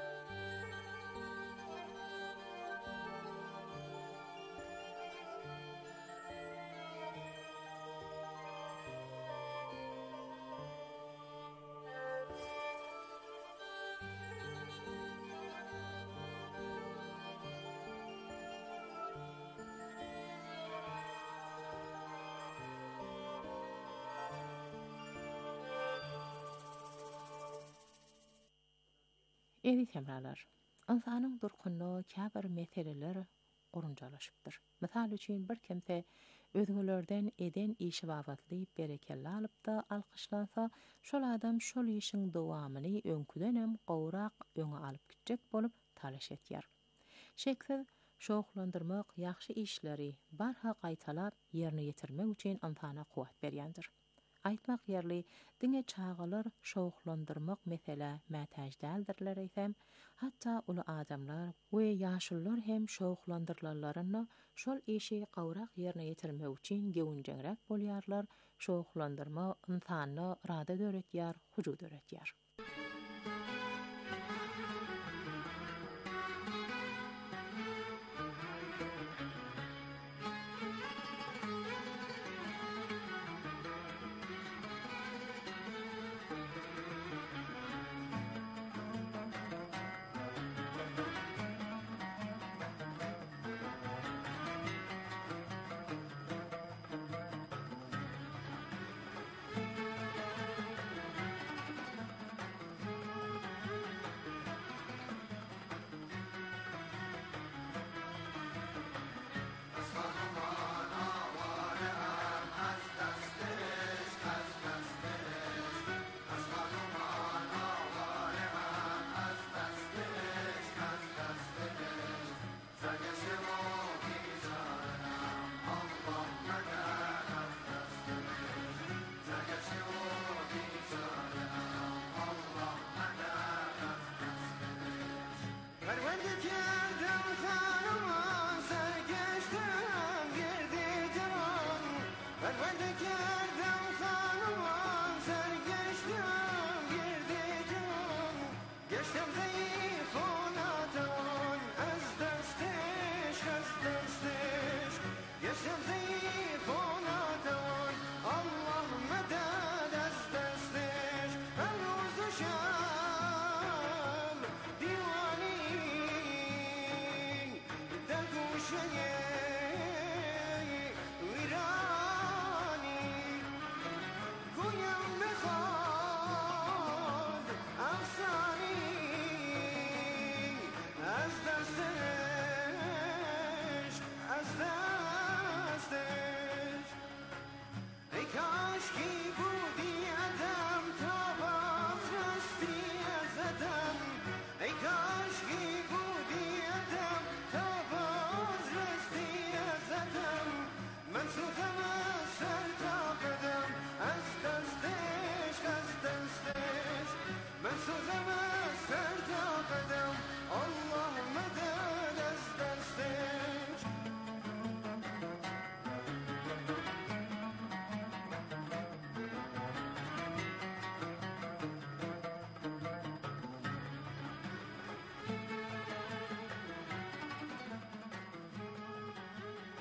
Edi temralar, insanyň durkunlygy käbir meseleler gurunjalaşypdyr. Misal üçin bir kimse özgülerden eden işi wagtly berekelle alypda alkışlansa, şol adam şol işiň dowamyny öňküdenem gowrak öňe alyp gitjek bolup talaş etýär. Şeksiz şoğlandyrmak ýaxşy işleri barha gaýtalap ýerine ýetirmek üçin insana kuwat berýändir. Aýtmak ýerli, diňe çağalar şoğlandyrmak mesele mätäj däldirler eýsem, hatda uly adamlar we ýaşullar hem şoğlandyrlarlaryny şol işi gowrak ýerine ýetirmek üçin gewünjeňrek bolýarlar. Şoğlandyrma insany rada döretýär, huju döretýär.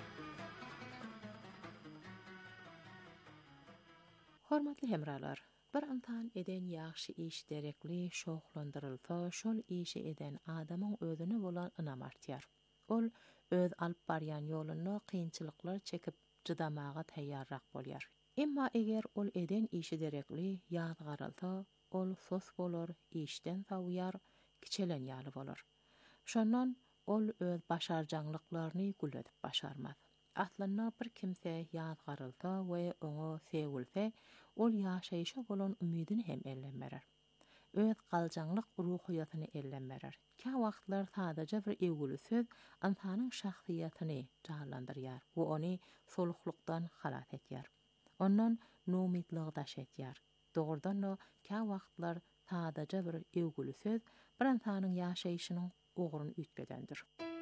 Hormatly hemralar, Bir insan eden yaxşı iş derekli şoğlandırılsa, şol işi eden adamın özüne bolan ınam artýar. Ol öz alyp barýan ýolunda kynçylyklar çekip jydamaga taýýarrak bolýar. Emma eger ol eden işi derekli ýazgarylsa, ol sos bolar, işden sawýar, kiçelenýäli bolar. Şondan ol öz başarjanlyklaryny güledip başarmaz. Aslında bir kimse ýazgarylsa we oňa sevgilse, ol ýaşaýşa bolan ümidini hem ellenmerer. Öz galjanlyk ruhiýatyny ellenmerer. Ka wagtlar sadaja bir ewgüli söz insanyň şahsiýatyny jarlandyrýar we ony soluklukdan halat etýär. Ondan numidlik daş etýär. Dogrudan ka wagtlar sadaja bir ewgüli söz bir insanyň ýaşaýyşynyň ogruny ütgedendir.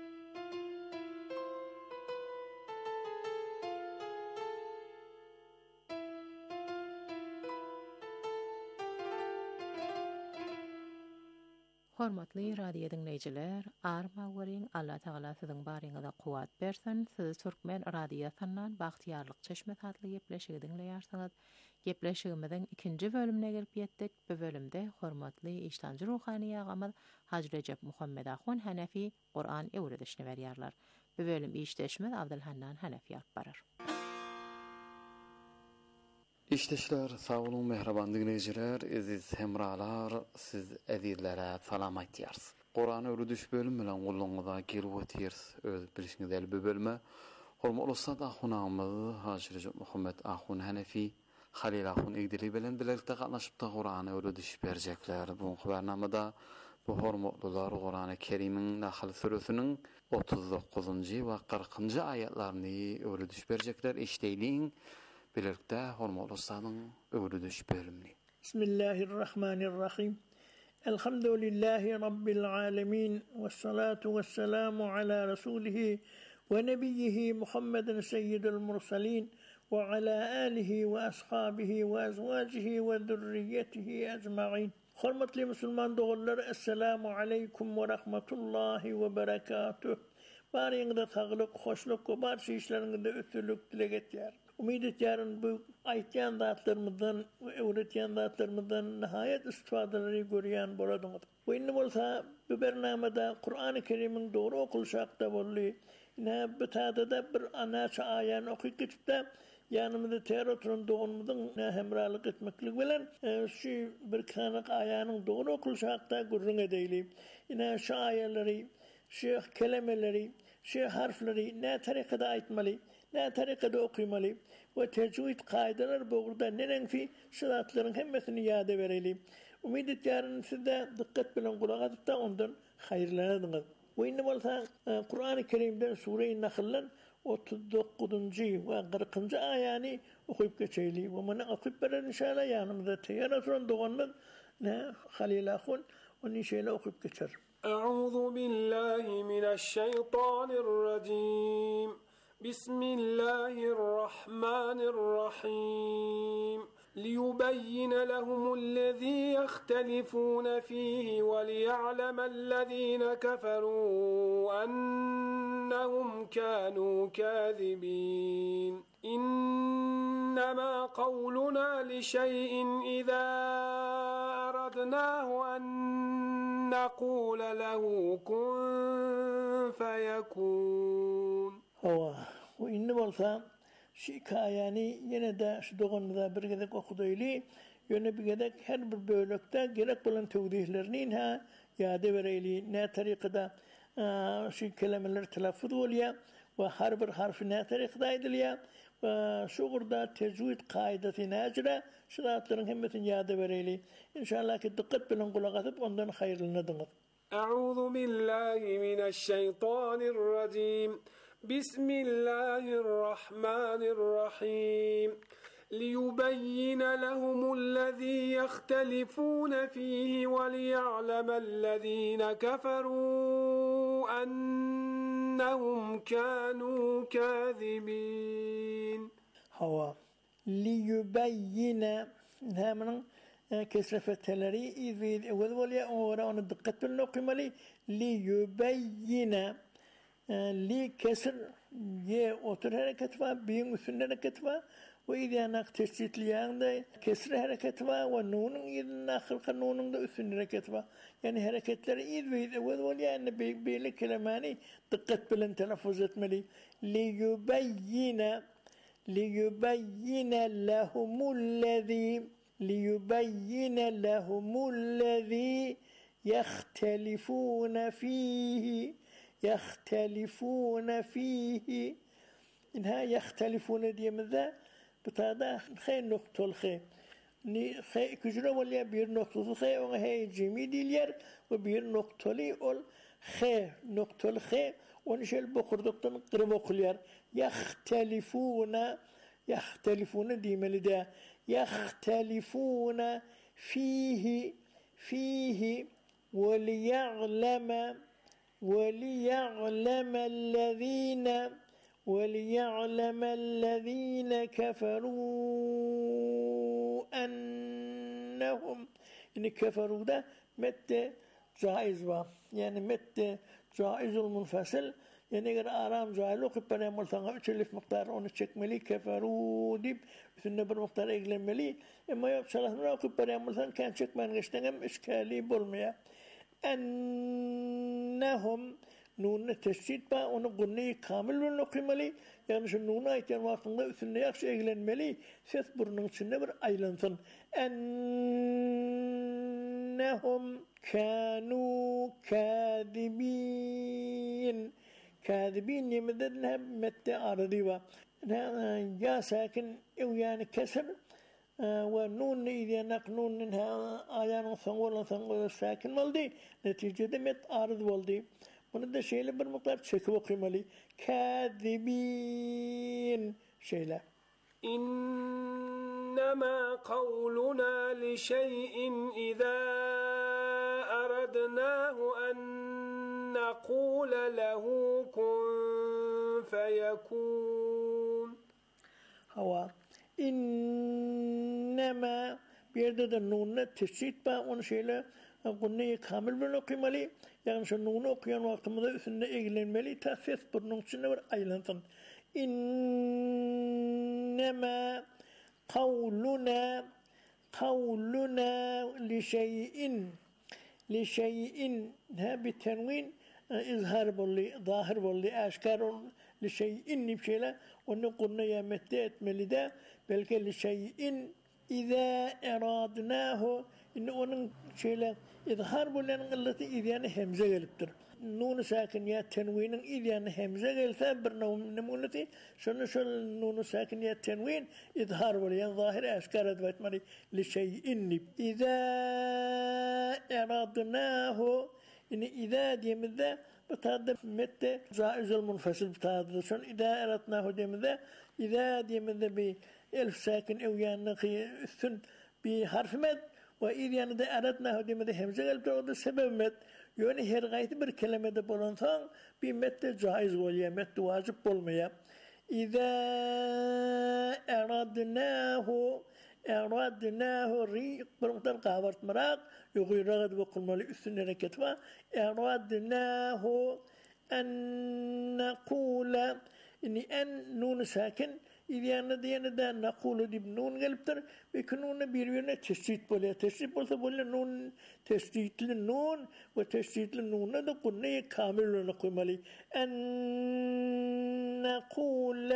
Hormatly radio dinleyijiler, arma werin Allah Taala siziň baryňyza kuwat bersin. Siz Türkmen radiosundan Bagtyarlyk Çeşme adly gepleşigi dinleýärsiňiz. Gepleşigimiziň ikinji bölümine gelip ýetdik. Bu bölümde hormatly işlanjy ruhani ýagamyz Hacı Recep Muhammed Ahun Hanefi Qur'an öwredişini berýärler. Bu bölüm işleşmez Abdülhannan Hanefi alyp barar. İşteşler, sağ olun, mehraban dinleyiciler, aziz hemralar, siz azizlere salam aýtýarys. Qur'an öwrediş bölüm bilen gulluňyza gelip otýarys. Öz bilişiňizde bu bölüme hormatly ustad ahunamyz Hacı Recep Muhammed Ahun Hanefi Halil Ahun Egdili bilen birlikde gatnaşyp Qur'an öwrediş berjekler. Bu habarnamada bu hormatlylar Qur'an-ı Kerim'in Nahl suresiniň 39-njy we 40-njy aýatlaryny öwrediş berjekler. Eşdeýliň birlikde hormatly ustadyň öwrediş bölümini. Bismillahirrahmanirrahim. Elhamdülillahi rabbil alamin ve salatu vesselamu ala rasulihi ve nebiyyihi Muhammedin seyyidil mursalin ve ala alihi ve ashabihi ve azwajihi ve zurriyyetihi ecmaîn. Hormatly musulman dogullar, assalamu aleykum ve rahmetullahi ve berekatuh. Baryňyzda saglyk, hoşluk we barşy işleriňizde ötürlük dilek etýär. Umid etýärim bu aýtýan zatlarymyzdan we öwretýän zatlarymyzdan nihaýet istifadalary görýän boladňyz. Bu indi bolsa bu bernamada Qur'an-ı Kerim'iň dogry okulşakda boldy. Ne bu taýda bir anaça aýany okyp geçipde ýanymyzda ter oturan dogunymyzyň hemralyk etmeklik bilen şu bir kanyk aýanyň dogry okulşakda gurrun edýli. Ine şu aýalary, şu kelimeleri, şu harfleri ne tarikada aýtmaly, ne tarikada okumaly we tecwid kaideler bogurda nenenfi şaratlaryň hemmesini ýada bereli. Umid etýärim sizde dikkat bilen gulak atyp da ondan haýyrlanyňyz. Bu indi bolsa Qur'an-ı Kerim'den Sure-i Nahl'ın 39-njy we 40-njy aýany okup geçeýli. We mana okup beren inşallah ýanymyzda teýär oturan doganymyz Halil Ahun onu şeýle okup geçer. Euzu billahi mineşşeytanirracim. Bismillahirrahmanirrahim. ليبين لهم الذي يختلفون فيه وليعلم الذين كفروا أنهم كانوا كاذبين إنما قولنا لشيء إذا أردناه أن نقول له كن فيكون وإنما şikayani yine de şu doğanlıda bir gedek okuduyli yöne bir gedek her bir bölükte gerek bulan tevdihlerini yada vereyli ne tarikada şu kelimeler telaffuz oluyor ve her bir harfi ne tarikada ediliyor ve şu burada tecvid kaidesi necre şiratların hemmesini yada vereyli inşallah ki dikkat bilen kulak atıp ondan hayırlanadınız. Euzu billahi mineşşeytanirracim. بسم الله الرحمن الرحيم ليبين لهم الذي يختلفون فيه وليعلم الذين كفروا أنهم كانوا كاذبين هو ليبين هامن كسرفتلري إذ ولي أوران الدقة النقملي ليبين li kesir ye otur hareket var, biyin üstünde hareket var وإذا نقتشت ليان كسر حركتها ونون إذا ناخل قانون ده أسن حركتها يعني حركت لرئيد ويد أول وليان بيلك كلماني دقت بلن تلفظت ملي ليبين لهم الذي يختلفون فيه إنها يختلفون دي ماذا بتادا خير نقطة الخير ني خير كجرا ولا بير نقطة الخير وهي جميل ديلير وبير نقطة لي أول خير نقطة الخير ونشيل بقر دكتور قرب أقليار يختلفون دي ملدا يختلفون فيه وليعلم الذين كفروا أنهم إن كفروا ده مت جائز يعني مت جائز المنفصل يعني غير آرام جائلو قبنا ملتقى أشلف مقدار أون ملي كفروا ديب ثم بالمقدار إجلام ملي إما يبصله مرا قبنا ملتقى كان شك من غشتنهم إشكالي بالمية أنهم نون تشتيت با ونقولني كامل ونقيملي يعني شو نون أيتين واقعنا ثم يخش إجلام ملي ثبر نقصنبر أيلانثن أنهم كانوا كاذبين يمددنها متى أرضيوا جاء ساكن أو يعني كسر ونون إذا نقنون إنها آيان ثنول ساكن والدي نتيجة مت أرض والدي ونده شيء بالمقابل شكوى قيملي كاذبين شيء إنما قولنا لشيء إذا أردناه أن نقول له كن فيكون هوا إنما بيرد النون تشيت با ونشيله قلنا كامل بنقي مالي يعني شنون أقيان وقت ماذا إثنى إجلين مالي تأثير برنون شنور أيلانثن إنما قولنا لشيء ها بالتنوين إظهار بولي ظاهر بولي أشكار لشيء نبشيلا ونقولنا يا متات ملدا بلك لشيء إذا أرادناه إن ونشيلا إظهار بولي التي إذا همزة قلبتر نون ساكن يا تنوين إذا همزة قلبتر برناهم نمونتي شنو نون ساكن يا تنوين إظهار بولي ظاهر أشكار أدوات مري لشيء إذا أرادناه إن إذا دي مذا بتهدف متى جائز المنفصل بتهدف شون إذا أردناه دي مذا إذا دي مذا بألف ساكن أو يانقي الثن بحرف مد وإذا أردناه دي مذا همزة قلبتر وده سبب مد يعني هرغايت بركلمة ده بولنثان بمتى جائز وليا متى واجب بولميا إذا أردناه ريق برمتن قاورت مراق يغير رغد وقل مالي أسن ركتوا أردناه أن نقول إني أن نون ساكن إذا أنا دينا دا نقول دي بنون قلبتر بيكونون بيروينا تشتيت بولي تشتيت بولي نون تشتيت للنون وتشتيت للنون دا قلنا كامل نقول مالي أن نقول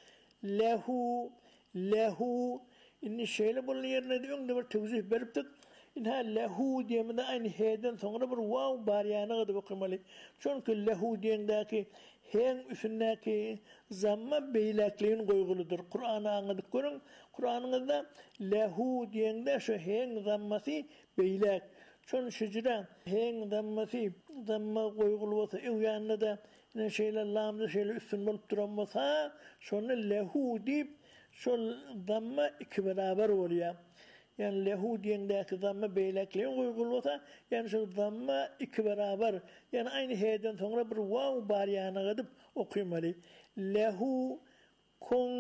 له إن الشيء اللي بقول يرنا ديون دبر توزيع بربتك إنها له دي من أين هيدن ثم دبر واو باريانا قد بقول مالي شون كل له دين ذاك هين إفناك زما بيلاكلين قيقولدر القرآن عند كورن القرآن عند له دين ذا شو هين زمتي بيلاك شون شجرة هين زمتي زما قيقولوث إيو يعني ده نشيل اللام ده شيل إفن ملترمثا شون له ديب شو ضم كبرابر وليا يعني اليهود يندك ضم بيلك لين يقولوا ثا يعني شو ضم كبرابر يعني أين هيدن ثمرة برواو باريانا غدب أقيمري له كن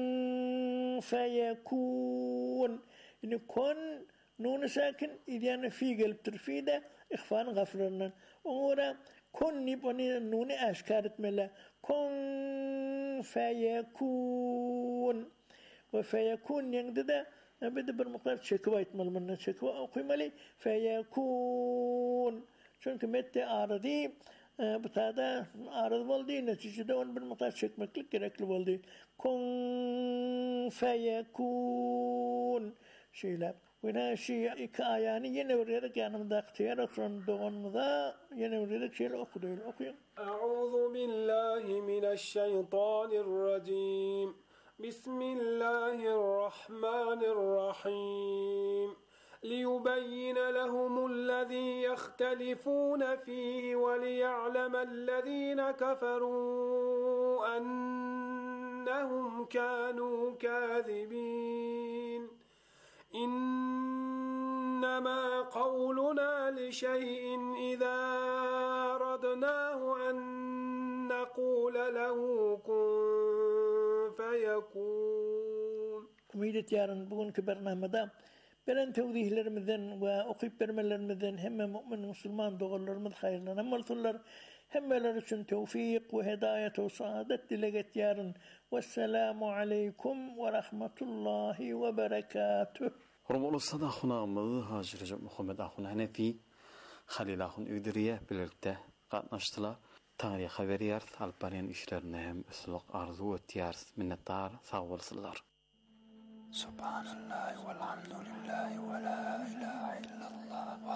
فيكون إن كن نون ساكن إذا في قلب ترفيده إخفان غفرنا أورا كن نبني نون أشكارت ملا كن فيكون وفيكون يندد بده بالمقدار شكوى يتمل من شكوى أو قيملي فيكون شنك مت أرضي بتاعدا أرض والدي نتيجة دون بالمقدار شك مكلك كرك الوالدي كن فيكون شيلا ونا شيء كأياني ينوريدك يعني مذا اختيارك رندون مذا ينوريدك شيء الأخذ أعوذ بالله من الشيطان الرجيم بسم الله الرحمن الرحيم ليبين لهم الذي يختلفون فيه وليعلم الذين كفروا أنهم كانوا كاذبين إنما قولنا لشيء إذا أردناه أن نقول له كن فيكون أميدة يارن بقول كبرنا مدام بلن توضيه لرمذن وأقيب برمل لرمذن هم مؤمن مسلمان دغل لرمذ خيرنا نمال ثلر هم لرسن توفيق وهداية وصادة لغت يارن والسلام عليكم ورحمة الله وبركاته رمول الصدا أخونا أمضي هاجر محمد أخونا هنفي خليل أخونا إدرية بلرته قد نشتلا تاريخ خبريارث البانين إشلرنهم أسلق أرضو وتيارث من الدار ثاول صلار سبحان الله والحمد لله ولا إله إلا الله